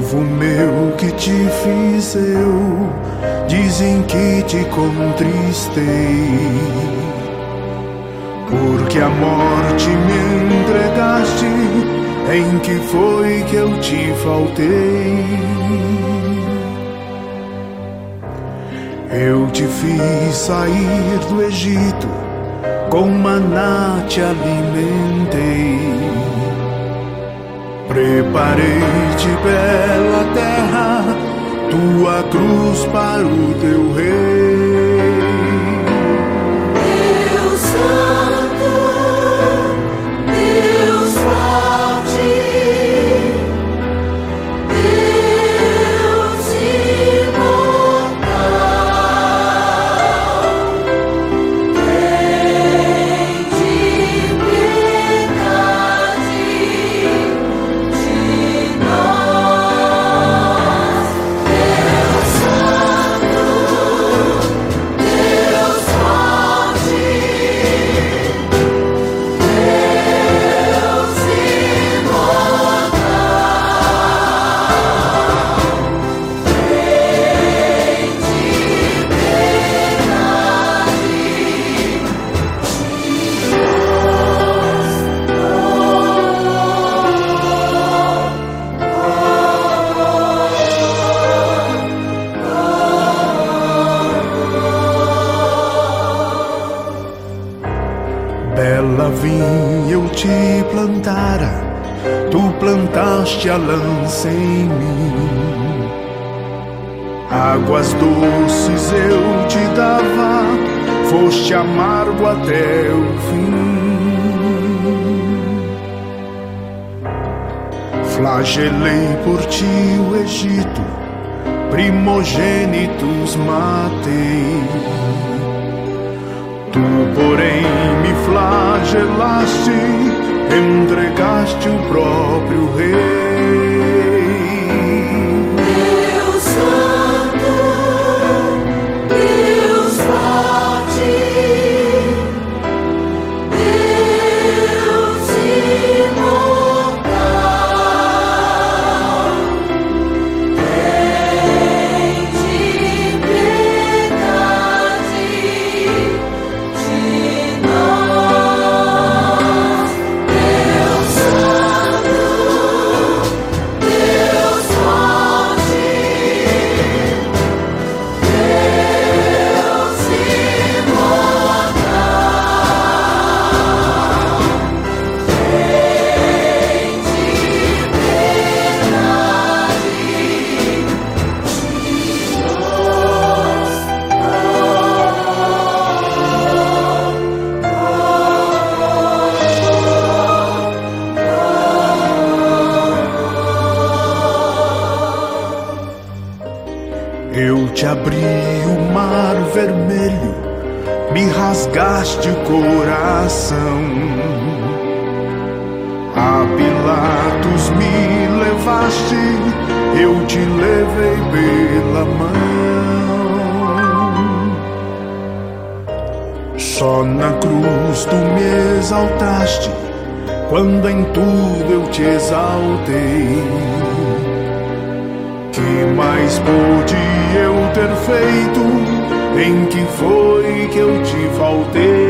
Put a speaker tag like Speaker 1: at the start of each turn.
Speaker 1: Povo meu, que te fiz eu? Dizem que te contristei, porque a morte me entregaste. Em que foi que eu te faltei? Eu te fiz sair do Egito, com maná te alimentei. Preparei-te bela terra, tua cruz para o teu rei.
Speaker 2: Deus Santo, Deus forte, Deus imortal, tem de piedade de nós. Deus Santo, Deus forte, Deus imortal, tem de
Speaker 1: Bela vinha eu te plantara, tu plantaste a lança em mim. Águas doces eu te dava, foste amargo até o fim. Flagelei por ti o Egito, primogênitos matei. Tu, porém, me flagelaste, entregaste o próprio Rei.
Speaker 2: Deus Santo, Deus forte, Deus imortal, tem de piedade de nós. Deus Santo, Deus forte, Deus imortal, tem de
Speaker 1: Eu te abri o mar vermelho, me rasgaste o coração. A Pilatos me levaste, eu te levei pela mão. Só na cruz tu me exaltaste, quando em tudo eu te exaltei. Que mais pude eu ter feito? Em que foi que eu te faltei?